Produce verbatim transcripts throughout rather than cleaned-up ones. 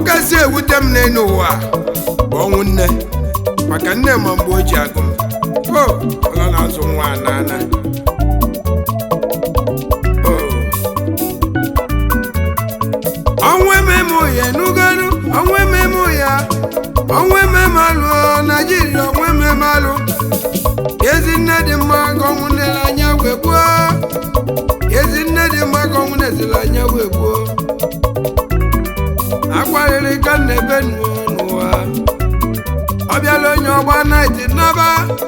kasị ewute m n'elu ụwa bụ ọnwụ nne maka nne ma mgbe o ji agụ m o ọla na-azụ nwa n'ana ọnwụ ememe ya n'ugolu ọnwụ ememe ya ọnwụ ememe alụ Naịjirịa ọnwụ ememe alụ ezi nne dị mma ka ọnwụ nlele anya wee gbuo ezi nne dị mma ka ọnwụ nezila anya wee gbuo akwarịrị ka nna ebe n'ụwa ọ bịala onye ọgba naịtị naba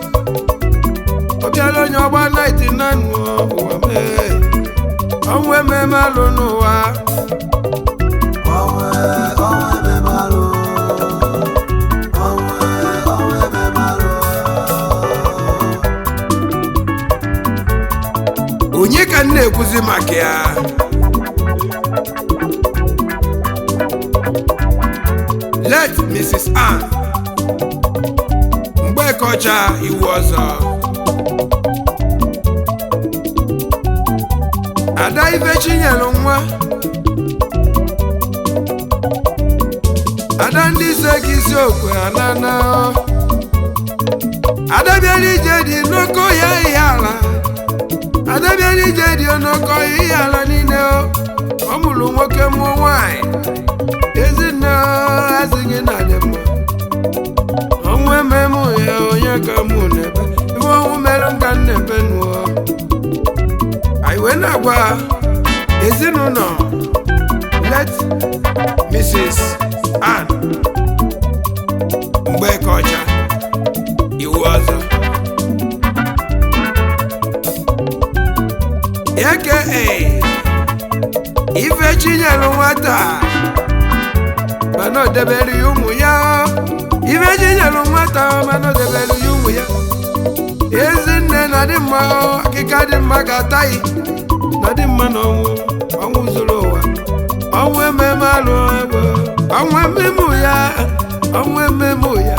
ọ bịala onye ọgba naịtị na n'ụwa mee ọnwụ ememe alụ n'ụwa onye ka m na-ekwuzi maka ya let Missus Ann Mgbekọcha Iwu Ọzọ Ada Ifechinyelu nwa Ada ndị ise ka isi okwe anana Ada bịara ije dị n'oko ya ihe ala Ada bịara ije dị n'oko ihe ala niile ọ mụrụ nwoke mụọ nwanyị ezinne azịghị na dị mma ọnwụ ememe ya onye ka mụ n'ebe iwe ọnwụ mere nka n'ebe nụọ anyị wee na-agwa ezinụlọ let Missus Ann Mgbekọcha Iwu Ọzọ aka Ifechinyelu nwata mana o debere ya ụmụ ya Ifechinyelu nwata mana o debere ya ụmụ ya ezinne na dị mma akịka dị mma ga-ataghị na dị mma na ọnwụ ọnwụ zuru ụwa ọnwụ ememe alụ ebe ọnwụ ememe ya ọnwụ ememe ya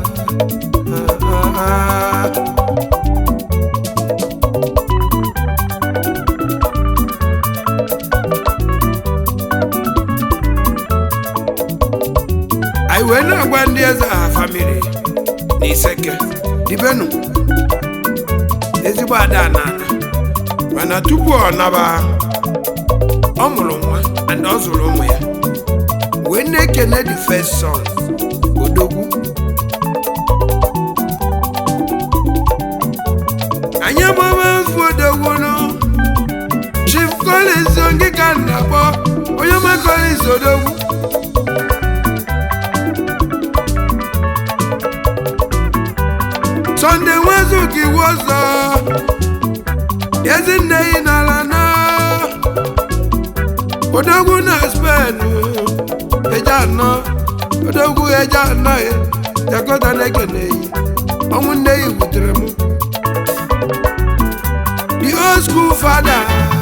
anyị wee na-agwa ndị eze ha famili na Iseke dibenu ezigbo ada na mana tupu ọ naba ọ mụrụ nwa and ọ zụrụ ụmụ ya wee na-ekene the first son Odogwu anyị agbaba mfu Odogwu nụ Chief Collins Ongika na-akpọ onye ọma Collins Odogwu Sunday Nwazuka Iwu Ọzọ ezinne yi n'ala na Odogwu na Spain eje anọ Odogwu eje anọ ya Jakọta na-ekene yi ọnwụ nne yi wutere m the old school father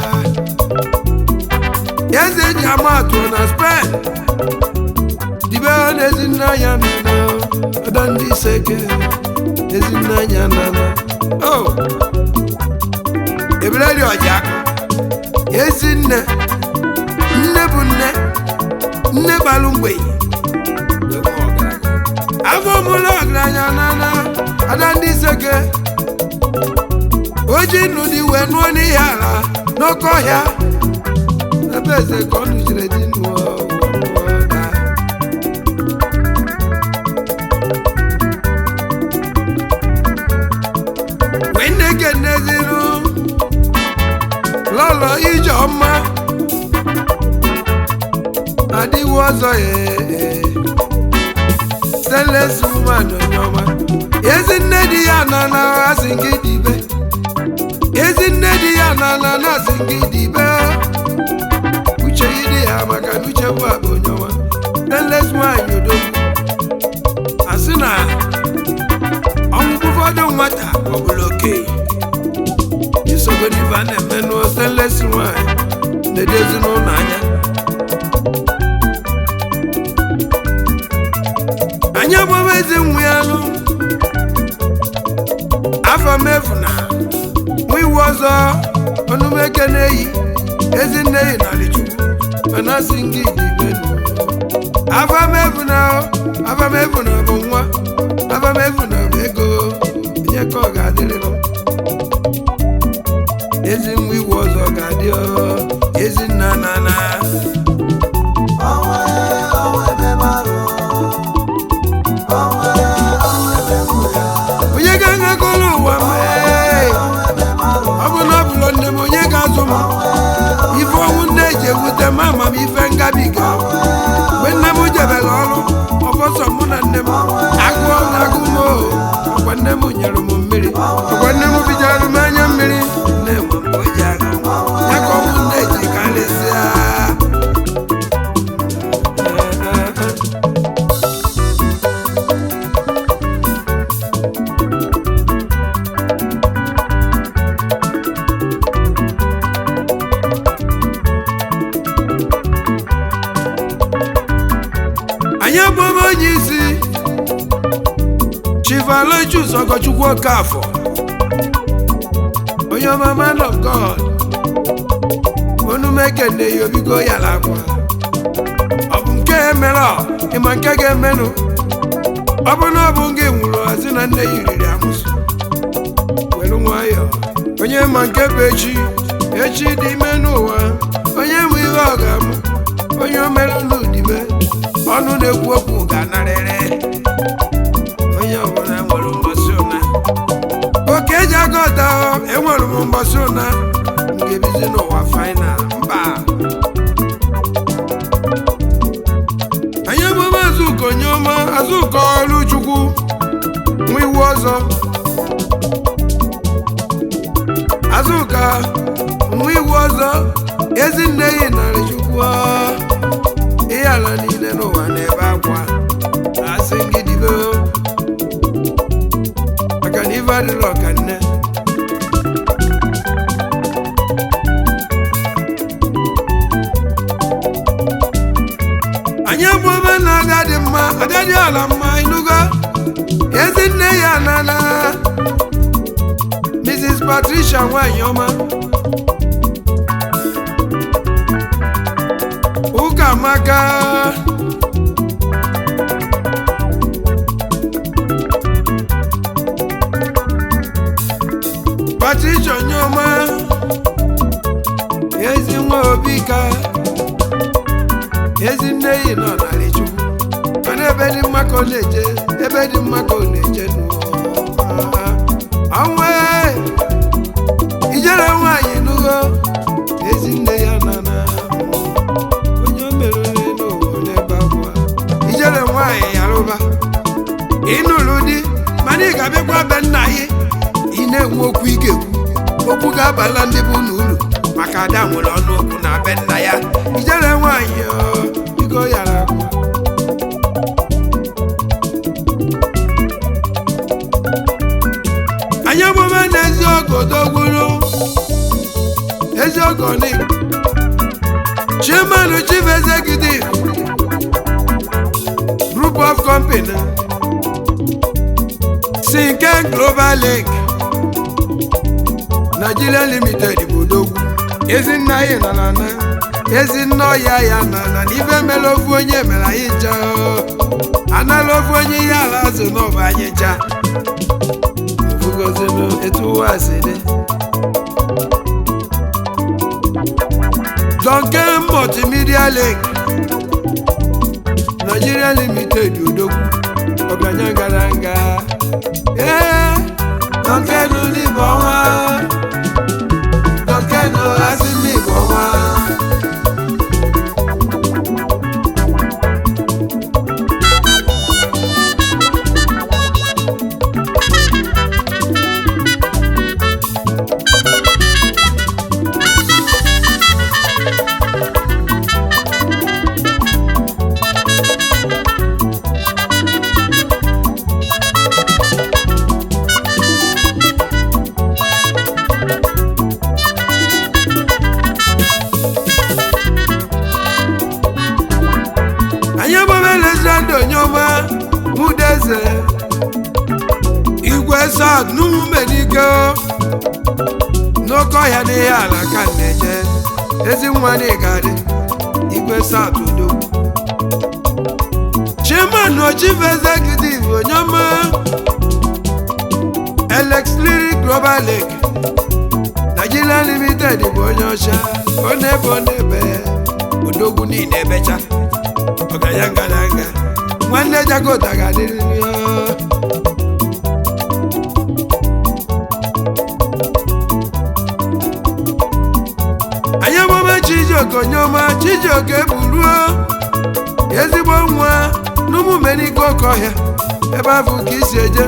eze ji amatụ na Spain dibe na ezinne ya nọ ọdọ ndị Iseke ezinne anya nana oh ebere dị ọja ezinne nne bụ nne nne gbalụ mgbe afọ mụlụ ọgaranya nana ada ndị Iseke oji nụ dị wee nụọ n'ihe ala n'oke ọhịa ebe eze ka ọ nụjire dị nụọ n'eziru lọlọ Ijeọma Ada Iwu Ọzọ ya Stainless woman onye ọma ezinne di ya na na asị gị dibe ezinne di ya na na asị gị dibe uche yi dị ya maka na uche bụ abụ onye ọma Stainless nwanyị Odogwu asị na ọnwụ ụfọdụ nwata ọ bụla okenye isogodiva na-eme n'o Stainless nwanyị na-edezi n'ụlọ anya anya gbaba ezi nwa ya nụ afọ mefu na nwa Iwu Ọzọ ọnụmeke na-eyi ezinne yi n'Alichukwu mana asị ngị igbe Avamevuna, avamevuna bụ nwa, avamevuna bụ ego, onye ka ọ ga-adịrị nọ. Ezi nwa iwu ọzọ ga-adị ọ, ezi nna na na. Onye ga-agakọrọ ụwa mee, ọ bụ na ọ bụrụ nne m onye ga-azụ m. Ife ọnwụ nne ji ewute m ama m ife ngabiga. Mgbe nne m jebere ọrụ ọbọsọ mụ na nne m agụọ na agụ m ọkwa nne m nyere m mmiri ọkwa nne m bijara m anya mmiri nne m mgbe o ji aga ya ka ọnwụ nne ji karịsịa. Anyị abụọ onye isi Chief Aloysius Ogochukwu Okafọ, onye ọma man of God, onumeke nne ya obigo ya lakwa. Ọ bụ nke emere ịma nke ga-emenụ, ọ bụ na ọ bụ nke nwụrụ asị na nne ya riri amụsụ. Were nwayọọ, onye ma nke bụ echi, echi dị ime n'ụwa, onye nwe ihe ọ ga-amụ, onye o mere n'udibe ọnụ na-ekwu okwu ga-anarịrị. Onye ọbụla nwere mgbasị ụna oke eji aga ọda, enwere m mgbasị ụna m ga-ebizi n'ụwa fainal mba. Anyị emume Azụka Onyeọma, Azụka Oluchukwu nwa iwu ọzọ, Azụka nwa iwu ọzọ, ezinne ya narị Chukwu ihe ala niile n'ụwa n'ebe akwa asị ngịdịbe maka na ife adịrị ọka nne. Anyị bụ ome na agadi mma, agadi ala mma ịnụgo ezi nne ya nana Missus Patricia nwanyị ọma Ụkamaka, Patricia Onyeọma, ezi nwa Obika, ezi nne yi nọ narị Chukwu, mana ebe dị mma ka ọ na-eje, ebe dị mma ka ọ na-eje n'ụwa. Ọnwa ijere nwanyị nụgo ezi nne ya nana ijere nwanyị yarụba ịnụrụ di mana ị ga-abịakwa be nna gị ị na-enwe okwu ị ga-ekwu, okwu ga-abala ndị bụ n'uru maka ada nwere ọnụ okwu na be nna ya. Ijere nwanyị igo yara akwa. Anyị emume na eziọgọ dogwuru eziọgọ ni Chairman Chief Executive Group of Company Sinken Global Link Nigeria Limited Bodogwu, ezinna anyị nọ na na ezinna ọya ya nọ na n'ife mere ofu onye mere anyị ncha anala ofu onye ihe ala azụ n'ọba anyị ncha ofugozinu etu ụwa si dị. Duncan Multimedia Link Nigeria Limited Odogwu ọganya gara nga ee Duncan n'Igbo ọnwa, Duncan asị n'Igbo ọnwa. Onyeọma Mudeze Igwe South n'Umenike n'oke ọhịa n'ihe ala ka na-eje ezi nwa n'ịgadị Igwe South Odogwu Chairman or Chief Executive Onyoma Alex Lyric Global Lake Nigeria Limited Ibonyosha Onebe Onebe Odogwu ni nebecha Ogayanga langa Mwane Jakota gadiri Anyamoma Chijioke Onyoma Chijioke Buruo Ezigbo nwa n'ụmụ meniko kohia ebe afọ ka isi eje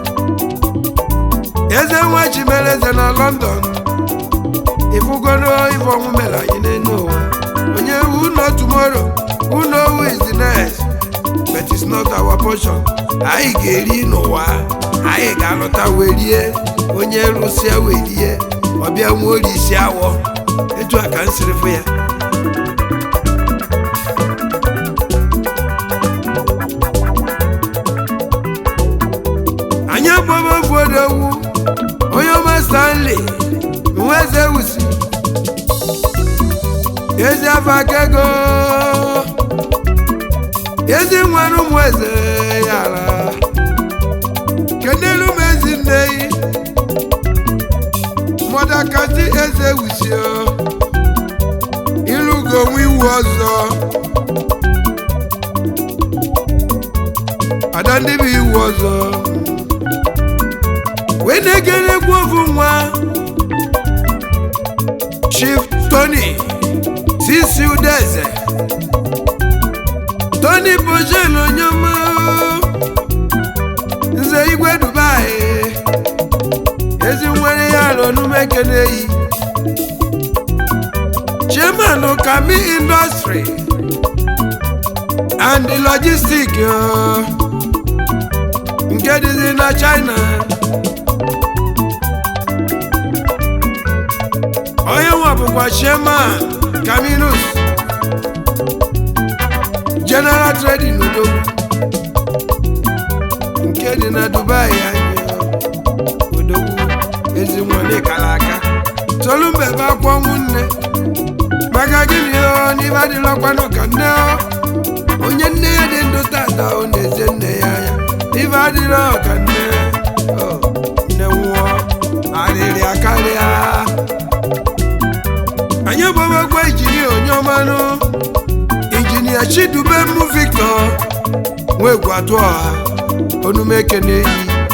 eze nwa Chimeleze na London ifugono ife ọnwụ mere anyị n'enu ụwa onye who know tomorrow who know who is the next but it's not our portion anyị ga-eri n'ụwa anyị ga-alọta werie onye rụsịa werie ọbịa nwa ori isi awọ etu a ka nsiri fụ ya Baba Fodowu Onyoma Stanley Nweze Usi Ezi Afakego Ezi Nwanu Mweze Yara Kendelu Mezi Nei Modakati Eze Usi Ilugo Mwiwu Ozo Adandibi Iwu Ozo Wene gele gwovu nwa Chief Tony Sisi Udeze Tony Bojel Onyoma Nze Igwe Dubai Ezi nwere ya n'onume keneyi Chairman Okami Industry and the Logistic nke dịzi na China Oye wapukwa Chairman Caminus General Trading Odogwu nke dị na Dubai anyị Odogwu ezi nwane kala aka Tolumbe bakwa nne maka gịnị o n'ibe adịlọkwanụ ka nne o onye nne ya dị ndụ tata ọ na-eze nne ya ya n'ibe adịlọ ka nne nne nwụọ arịrị akarịa Anyị gbabagwa injinia Onyomanụ injinia Chidubem Victor nwegwu atụ ọha onume keneyi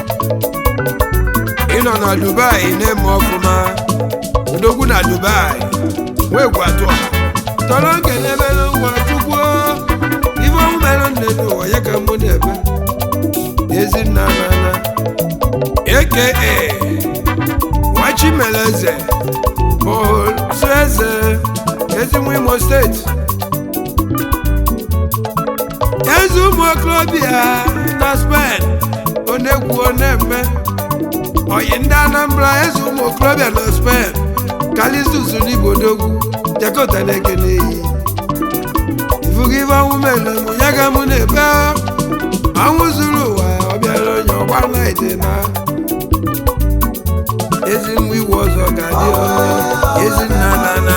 ịnọ na Dubai na-eme ọfụma Odogwu na Dubai nwegwu atụ ọha tọrọ nkelebere ngwa Chukwu ife ọnwụ mere nne n'ụwa ya ka mụ na-ebe Ezinna Nana aka Nwa Chimeleze Paul Seze Ezinwa Imo State Ezi ụmụ okorobịa na Spain onegwu onemme oyi ndị Anambra ezi ụmụ okorobịa na Spain Kalistus n'Igbo Odogwu Jakota na-ekene eyi ifugo ife ọnwụ mere mụ ya ga mụ na-ebe anwụ zuru ụwa ọ bịara onye ọgba naịdị na Ezinwa iwu ọzọ ga-adị Ezinna Nana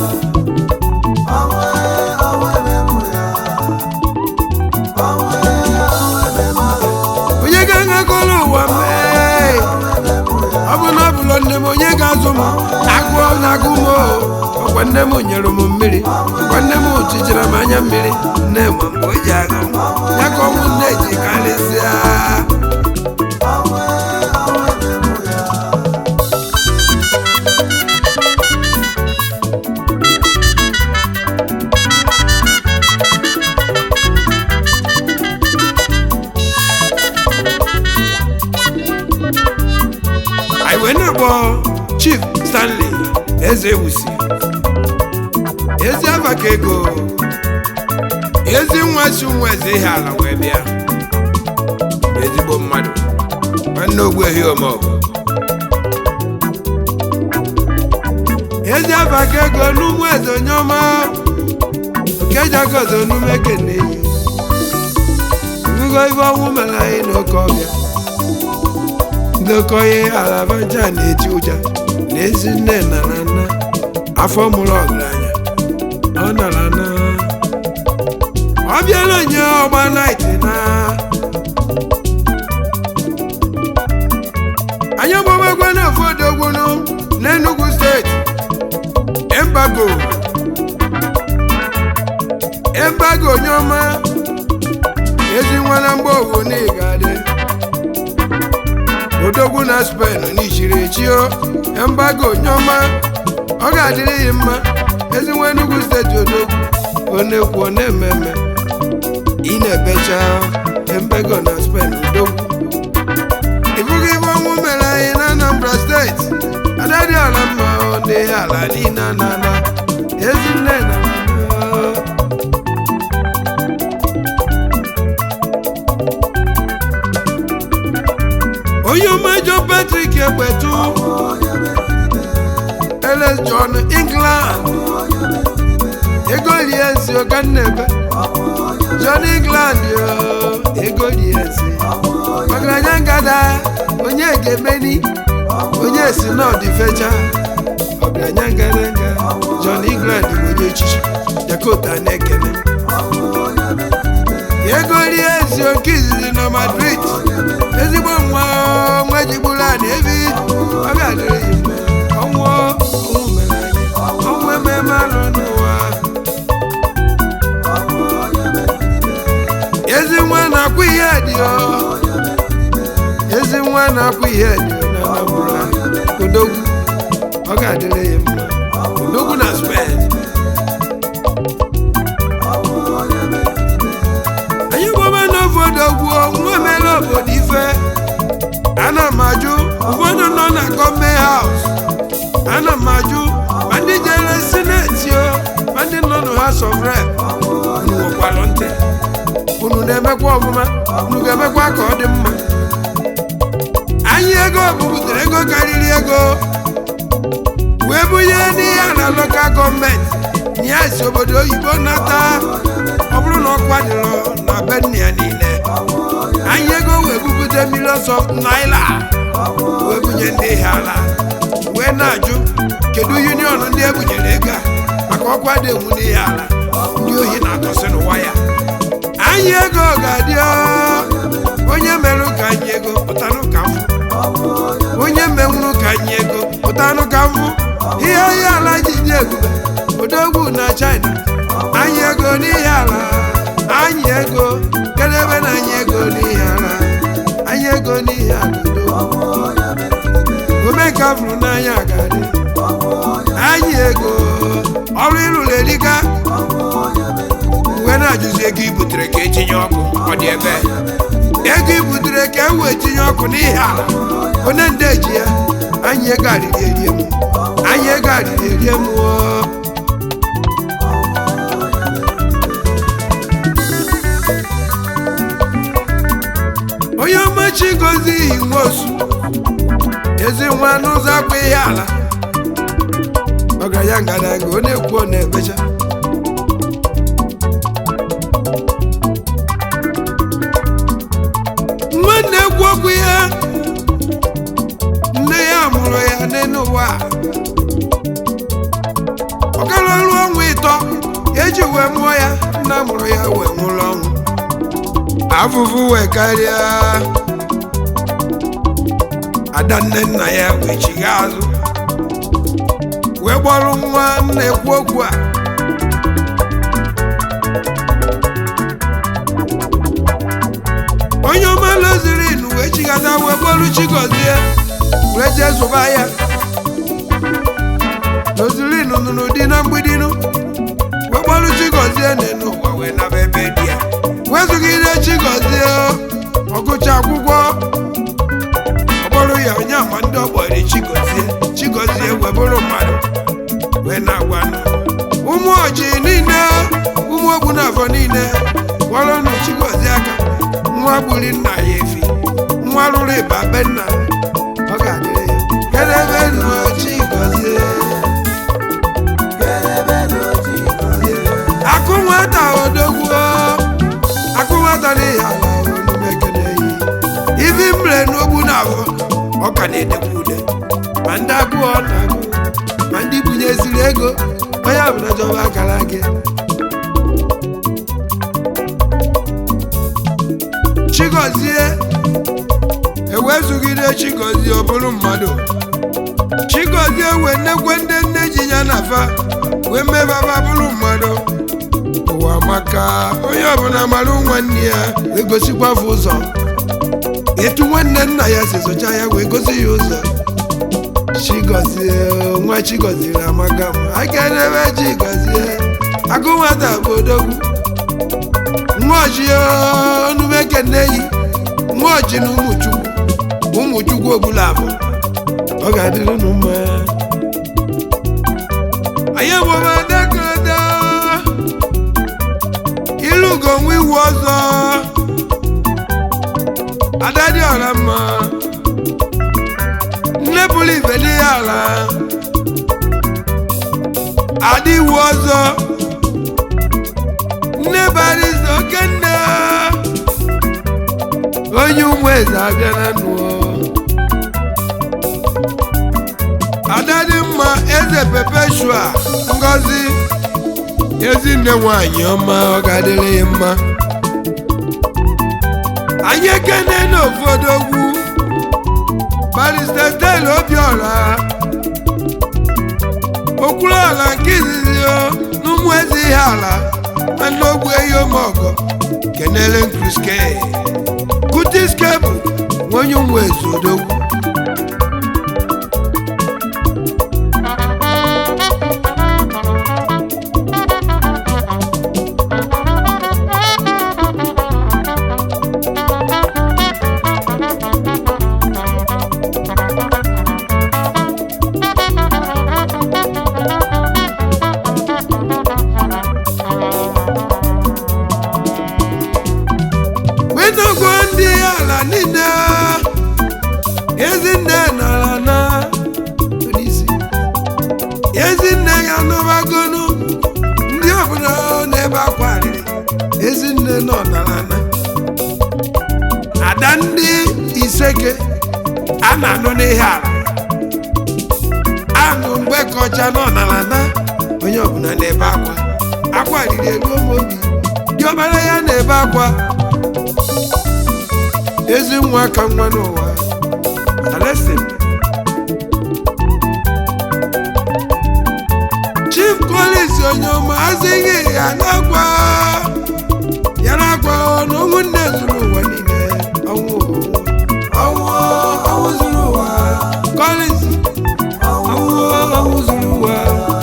onye ga-agakọrọ ụwa mee ọ bụ na ọ bụlọ nne m onye ga-azụ m agụọ na-agụ m ọkwa nne m nyere m mmiri ọkwa nne m chichara m anya mmiri nne m mgbe o ji agụ ya ka ọnwụ nne ji karịsịa Chief Stanley Eze Usi Ezi Afakego Ezi nwa si nwa eze ihe ala wee bịa ezigbo mmadụ nwanne Ogbuehi Omeọgọ Ezi Afakego n'ụmụ eze Onyoma nke Jagozo n'ume keneyi Ngugo ife ọnwụ mere anyị n'oke ọbịa Ndokoye Alabanja na-eti ụja n'ezi nne na nna afọ mụrụ ọgaranya ọ nara na abịala onye ọgba naịtị na anyị gbabagwa na Fodogwunu n'Enugu steeti Embago Embago onye ọma ezi nwa na mgbe owu n'Igade Odogwu na Spain n'ichiri echio Embago onye ọma ọ ga-adịrị ya mma ezi nwa Enugu steeti Odogwu ọ na-ekwu ọ na-ememe ị na-ebecha Embago na Spain Odogwu ibugo ibe ọnwụ mere anyị na Anambra steeti adadị ala mma ọ dị ala niile na ezi nne na onye ọma John Patrick Ekpetu Eles John England ego liensi Ọkannebe John England yo ego liensi ọgaranya ngada onye ga-emeni onye si n'ọdị fecha ọgaranya ngada nga John England bụ onye echichi Dakota na-ekene ego liensi oke izizi na Madrid ezigbo nwa nwa jigburu anyị ebi ọ ga-adịrị ya ọnwụ ọnwụ mere anyị ọnwụ ememe alụ n'ụwa ezi nwa na-akwụ ihe dị ezi nwa na-akwụ ihe dị na Anambra Odogwu ọ ga-adịrị ya mma Odogwu na Spain anyị gbaba n'Odogwu nwa mere obodo ife ana m ajụ ụfọdụ nọ na gọọmenti haus ana m ajụ ma ndị jere sineti o ma ndị nọ na House of Rep unu nwekwalụ ntị unu na-emekwa ọfụma unu ga-emekwa ka ọ dị mma anyị ego bubutere ego karịrị ego wee bunye n'ihe a na lokal gọọmenti ya si obodo oyibo nata ọ bụrụ na ọ kwadoro na be nne ya niile anyị ego wee bupụta millions of naira wee bunye ndị ihe ala wee na-ajụ kedu union ndị ebunyere ego a maka ọkwa dị enwu n'ihe ala ndị ohi na-atọsị n'ụwa ya anyị ego ga-adị onye merụ ka anyị ego pụtanụ ka mfụ onye menwuru ka anyị ego pụtanụ ka mfụ ihe ihe ala ji dị ebube Odogwu na China anyị ego n'ihe ala anyị ego kedebe na anyị ego n'ihe ala anyị ego n'ihe ala omenka fụrụ n'anya ga-adị anyị ego ọrụ ịrụrụ erika uwe na-ajụzi ego ibutere ka etinye ọkụ ọ dị ebe ego ibutere ka e wee tinye ọkụ n'ihe ala onye nde ji ya anyị ego arịrị erie m anyị ego arịrị erie m onye ọmachi gozi ihi nwosu ezi nwa n'ụzọ akwa ihe ala ọgaranya ngadanga ọ na-ekwu ọ na-ebecha nwanne ekwu okwu ya nne ya mụrụ ya n'elu ụwa ọ gara ọrụ ọnwa ịtọ eji wee mụọ ya nna mụrụ ya wee nwụrụ ọnwụ afụfụ wee karịa ada nne nna ya wee chigha azụ wee gbọrọ nwa nna ekwu okwu a onye ọma Lozirin wee chighata wee gbọrọ Chigozie wee jee zụba ya Lozirin nụrụ dị na mgbidinu wee gbọrọ Chigozie n'elu ụwa wee naba ebe dị ya wezụgide Chigozie ọgụcha akwụkwọ ọkpọrọ ya onye ama ndị ọgbọrị Chigozie Chigozie wee bụrụ mmadụ wee na-agwa ụmụ ọjị niile ụmụ Ogbunafọ niile kpọrọnụ Chigozie aka nwa gburi nna ya efi nwa rụrụ ịba be nna ọ ga-adịrị ya kedebe nụ Chigozie akụ nwata Odogwu akụ nwata n'ihi ala onumekeleyi ibi mre n'Ogbunafọ ọ ka na-edekwa ude ma ndị agụọ na-agụ ma ndị bunyeziri ego onye ọbụla jọba akara gị Chigozie ewezugide Chigozie ọ bụrụ mmadụ. Chigozie wee nnekwe ndị nne ji ya nafa wee mebaba bụrụ mmadụ. Ụwa maka onye ọbụla mara nwanne ya wee gosikwa afọ ụzọ etu nwanne nna ya si socha ya wee gosi ya ụzọ. Chigozie nwa Chigozie amaka m aka n'ebe Chigozie agụ nwata bụ odogwu. Nwaoji onumeke nneyi nwaoji na ụmụchukwu ụmụchukwu ogbula abụ ọ ga-adịrị unu mma. Anyị ewebadagodo ilugo nwa iwu ọzọ ada dị ọra mma nne bụrụ ibe dị ya ala ada iwu ọzọ nne bariza oke nne onye ụmụ eze abịa na nụọ ada dị mma eze Perpetua Ngozi ezinne nwanyị ọma ọ ga-adịrị ya mma. Anyị ekene n'obodo ogwu Barrister Stella Obiora Okwuluọra nke izizi n'ụmụ eze ihe ala na n'ogbu Eyiomọgọ kenele Nkruske Kutiske bụ onye ụmụ eze odogwu. Ezinne nara na polisi Ezinne ya n'ọbagonu ndị ọbụla n'ebe akwarịrị Ezinne nọ nara na ada ndị Iseke a na-anụ n'ihe ala anụ mgbe kọcha nọ nara na onye ọbụla n'ebe akwa akwarịrị elu obi diọbara ya n'ebe akwa ezi nwa ka nwa n'ụwa. Listen. Chief Collins Onyoma azịghị ya n'agwa ya n'agwa na ụmụnne zuru ụwa niile ọnwụ ọnwụ ọnwụ zuru ụwa Collins ọnwụ ọnwụ zuru ụwa.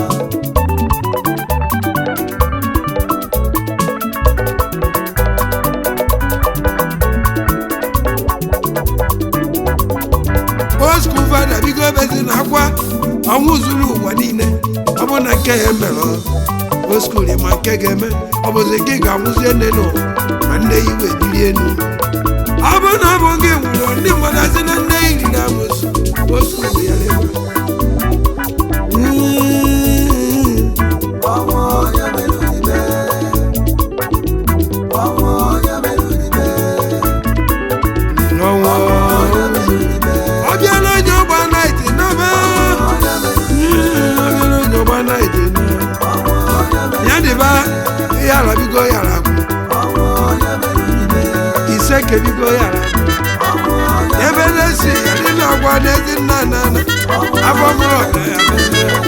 Oskuvada bigo bezi na akwa ọnwụ zuru ụwa niile ọ bụ na nke ya mere oskuri ma nke ga-eme ọ bụzi gị ga-anwụzie nne n'ụwa ma nne ya iwe biri elu. Ọ bụ na ọ bụ gị nwụrụ ndị mmadụ asị na nne ya riri amụsụ oskuri ya lebe yàrá bí go yàrá kù Iseke bí go yàrá kù ebe lesi nínú ọgbà n'ezi nna nna afọ mụrụ ọga ya